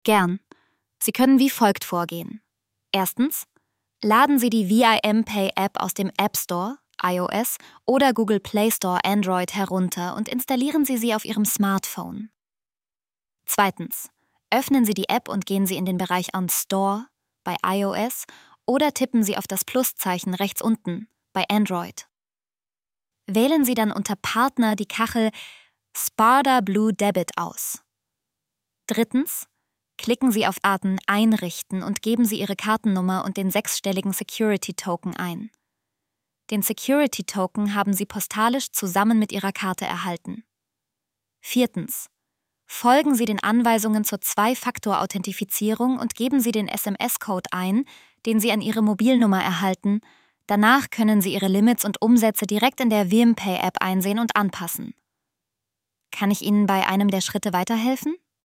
Gern. Sie können wie folgt vorgehen. Erstens, laden Sie die VIM-Pay-App aus dem App Store, iOS, oder Google Play Store, Android, herunter und installieren Sie sie auf Ihrem Smartphone. Zweitens, öffnen Sie die App und gehen Sie in den Bereich On Store bei iOS oder tippen Sie auf das Pluszeichen rechts unten bei Android. Wählen Sie dann unter Partner die Kachel Sparda Blue Debit aus. Drittens, klicken Sie auf Daten einrichten und geben Sie Ihre Kartennummer und den 6-stelligen Security-Token ein. Den Security-Token haben Sie postalisch zusammen mit Ihrer Karte erhalten. Viertens, folgen Sie den Anweisungen zur 2-Faktor-Authentifizierung und geben Sie den SMS-Code ein, den Sie an Ihre Mobilnummer erhalten. Danach können Sie Ihre Limits und Umsätze direkt in der VIM-Pay-App einsehen und anpassen. Kann ich Ihnen bei einem der Schritte weiterhelfen?